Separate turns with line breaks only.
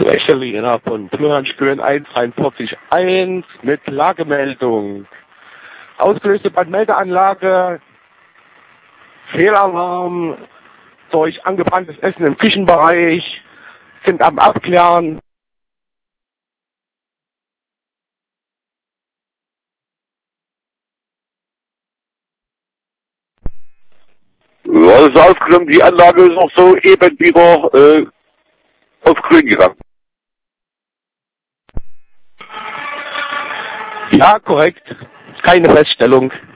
Wächelina von Florianspüren 14341 mit Lagemeldung. Ausgelöste Brandmeldeanlage, Fehlalarm durch angebranntes Essen im Küchenbereich, sind am Abklären.
Ja, das ist ausgenommen, die Anlage ist noch so eben wieder auf grün gegangen.
Ja, korrekt. Keine Feststellung.